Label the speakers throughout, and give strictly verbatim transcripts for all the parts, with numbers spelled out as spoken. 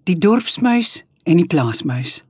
Speaker 1: Die dorpsmuis en die plaasmuis.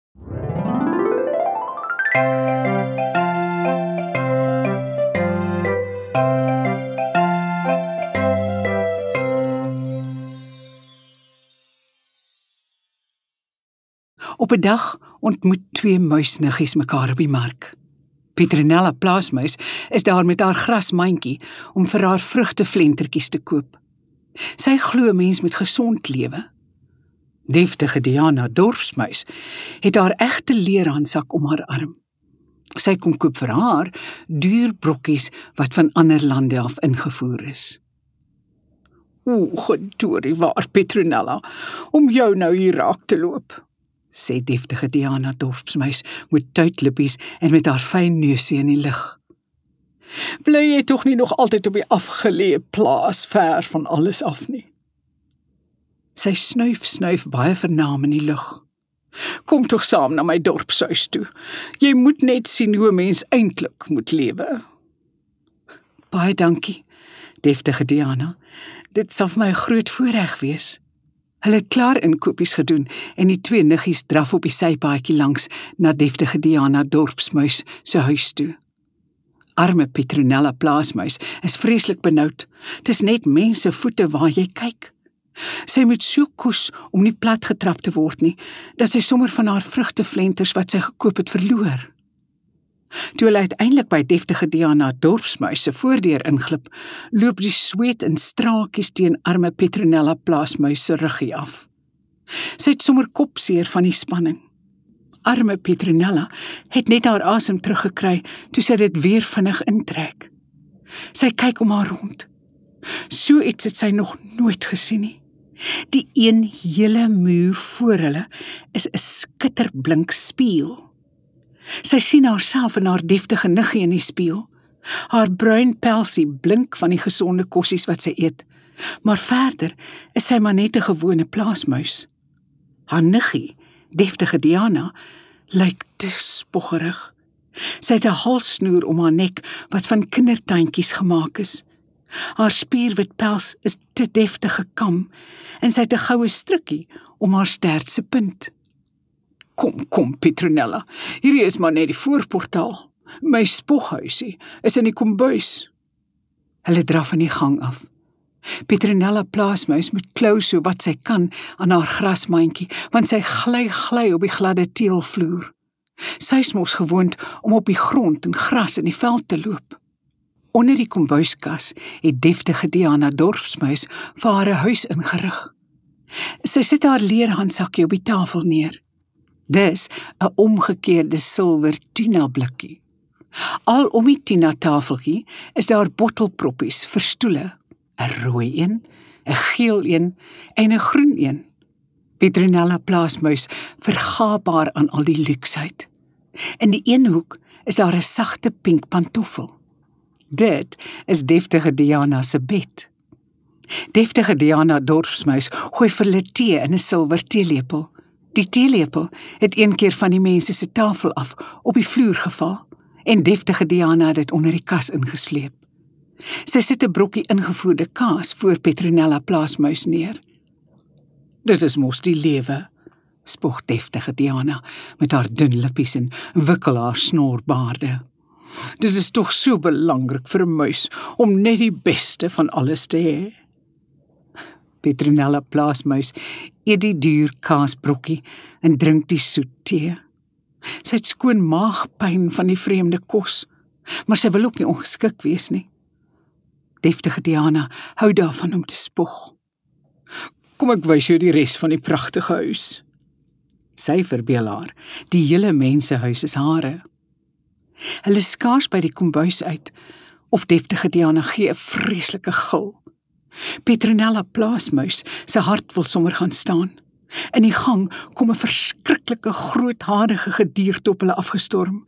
Speaker 1: Op 'n dag ontmoet twee muisniggies mekaar op die mark. Petronella plaasmuis is daar met haar grasmandjie om vir haar vrugteflentertjies te koop. Sy glo mens met gesond lewe. Deftige Diana dorpsmuis het haar egte leerhandsak om haar arm. Sy kom koop vir haar duur brokkies wat van ander lande af ingevoer is. O, gedoorie waar, Petronella, om jou nou hier raak te loop, sê deftige Diana dorpsmuis met tuitlippies en met haar fyn neusie in die lug. Bly jy tog nie nog altyd op die afgeleë plaas ver van alles af nie? Sy snuif snuif baie vernaam in die lug. Kom tog saam na my dorpshuis toe. Jy moet net sien hoe 'n mens eintlik moet lewe. Baie dankie, deftige Diana. Dit sal vir my 'n groot voorreg wees. Hulle het klaar inkopies gedoen en die twee niggies draf op die sypaadjie langs na deftige Diana dorpsmuis se huis toe. Arme Petronella plaasmuis is vreeslik benoud. Dis net mense voete waar jy kyk. Sy moet so koes om nie plat getrap te word nie, dat sy sommer van haar vrugteflenters wat sy gekoop het verloor. Toe hulle uiteindelik by deftige Diana dorpsmuis se voordeur inglip, loop die sweet in straaltjies teen arme Petronella plaasmuis se ruggie af. Sy het sommer kopseer van die spanning. Arme Petronella het net haar asem teruggekry toe sy dit weer vinnig intrek. Sy kyk om haar rond. So iets het sy nog nooit gesien nie. Die een hele muur voor hulle is 'n skitterblink spieël. Sy sien haarself in haar deftige niggie in die spieël. Haar bruin pelsie blink van die gesonde kossies wat sy eet, maar verder is sy maar net 'n gewone plaasmuis. Haar niggie, deftige Diana, lyk te spoggerig. Sy het 'n halssnoer om haar nek wat van kindertuintjies gemaak is. Haar spierwit pels is te deftig gekam en sy het 'n goue strukkie om haar stert se punt. Kom, kom, Petronella, hierdie is maar net die voorportaal. My spoghuisie is in die kombuis. Hulle draf in die gang af. Petronella plaasmuis moet klou so wat sy kan aan haar grasmandjie, want sy gly gly op die gladde teelvloer. Sy is mos gewoond om op die grond en gras in die veld te loop. Onder die kombuiskas het deftige Diana dorpsmuis vir haar 'n huis ingerig. Sy sit haar leerhandsakkie op die tafel neer. Dis 'n omgekeerde silwer tuna blikkie. Al om die tuna tafeltjie is daar bottelproppies vir stoele, 'n rooi een, 'n geel een en 'n groen een. Petronella plaasmuis vergaap haar aan al die luksheid. In die een hoek is daar 'n sagte pink pantoffel. Dit is deftige Diana se bed. Deftige Diana dorpsmuis gooi vir hulle tee in 'n silwer teelepel. Die teelepel het een keer van die mense se tafel af op die vloer geval en deftige Diana het dit onder die kas ingesleep. Sy sit 'n brokkie ingevoerde kaas voor Petronella plaasmuis neer. Dit is mos die lewe, spog deftige Diana met haar dun lippies en wikkel haar snorbaarde. Dit is toch so belangrik vir 'n muis om net die beste van alles te hê. Petronella plaasmuis eet die duur kaasbrokkie en drink die soet tee. Sy het skoon maagpyn van die vreemde kos, maar sy wil ook nie ongeskik wees nie. Deftige Diana hou daarvan om te spog. Kom ek wys jou die res van die pragtige huis. Sy verbeel haar, die hele mensehuis is hare. Hulle skaars by die kombuis uit, of deftige Diana gee 'n vreeslike gil. Petronella plaasmuis se hart wil sommer gaan staan. In die gang kom 'n verskriklike groothaarige gedierte op hulle afgestorm.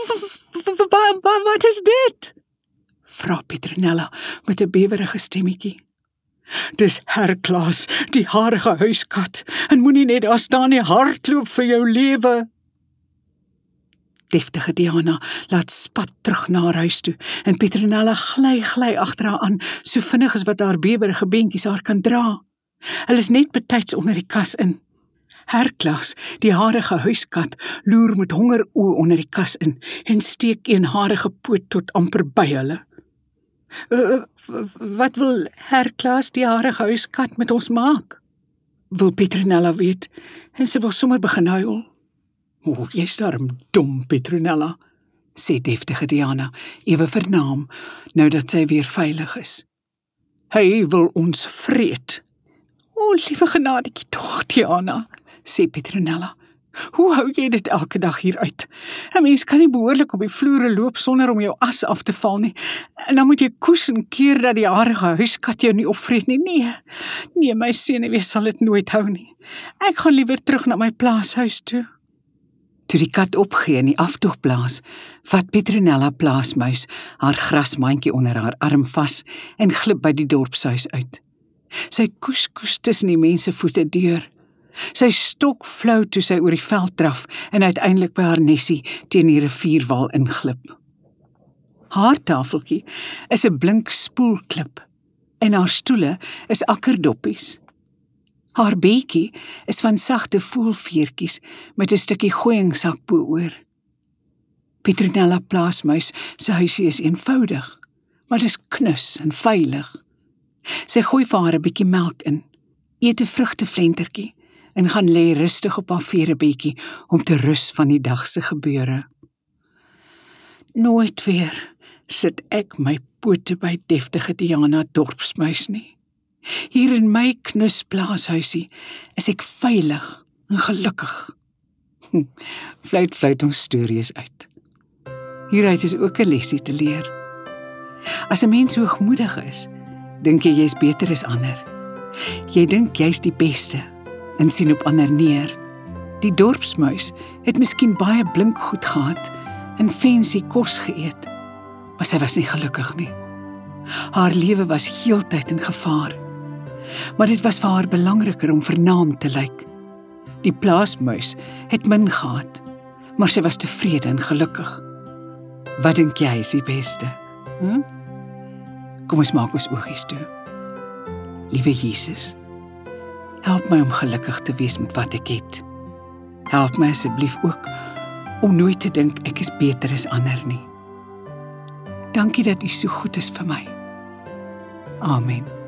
Speaker 1: Wat is dit? Vra Petronella met 'n bewerige stemmetjie. Dis Herklaas, die harige huiskat, en moenie net daar staan nie, hardloop vir jou lewe. Deftige Diana laat spat terug na haar huis toe, en Petronella gly gly agter haar aan, so vinnig as wat haar bewerige beentjies haar kan dra. Hulle is net betyds onder die kas in. Herklaas, die harige huiskat, loer met hongeroë onder die kas in en steek een harige poot tot amper by hulle. Uh, wat wil Herklaas, die harige huiskat, met ons maak? Wil Petronella weet, en sy wil sommer begin huil. O, jy's darm dom, Petronella, sê deftige Diana, ewe vernaam, nou dat sy weer veilig is. Hy wil ons vreet. O, liewe genadetjie tog, Diana, sê Petronella. Hoe hou jy dit elke dag hier uit? 'n Mens kan nie behoorlik op die vloere loop sonder om jou as af te val nie. En dan moet jy koes en keer dat die harige huiskat jou nie opvreet nie. Nee, nee, my senuwee sal dit nooit hou nie. Ek gaan liewer terug na my plaashuis toe. Toe die kat opgee in die aftogplaas, vat Petronella plaasmuis haar grasmandjie onder haar arm vas en glip by die dorpshuis uit. Sy koes koes tussen die mense voete deur. Sy stok flou toe sy oor die veld draf en uiteindelik by haar nesie teen die rivierwal inglip. Haar tafeltjie is 'n blink spoelklip en haar stoele is akkerdoppies. Haar bedjie is van sagte voelveertjies met 'n stukkie gooiingsak bo-oor. Petronella plaasmuis se huisie is eenvoudig, maar dis knus en veilig. Sy gooi vir haar 'n bietjie melk in, eet 'n vrugteflentertjie en gaan lê rustig op haar veerebedjie om te rus van die dag se gebeure. Nooit weer sit ek my pote by deftige Diana dorpsmuis nie. Hier in my knus plaashuisie is ek veilig en gelukkig. Hm, fluit fluit ons stories uit. Hieruit is ook 'n lesie te leer. As 'n mens hoogmoedig is, dink jy jy's beter as ander. Jy dink jy's die beste en sien op ander neer. Die dorpsmuis het miskien baie blink goed gehad en fancy kos geëet, maar sy was nie gelukkig nie. Haar lewe was heeltyd in gevaar, maar dit was vir haar belangriker om vernaam te lyk. Die plaasmuis het min gehad, maar sy was tevrede en gelukkig. Wat dink jy is die beste? Hm? Kom ons maak ons oogies toe. Liewe Jesus, help my om gelukkig te wees met wat ek het. Help my asseblief ook om nooit te dink ek is beter as ander nie. Dankie dat U so goed is vir my. Amen.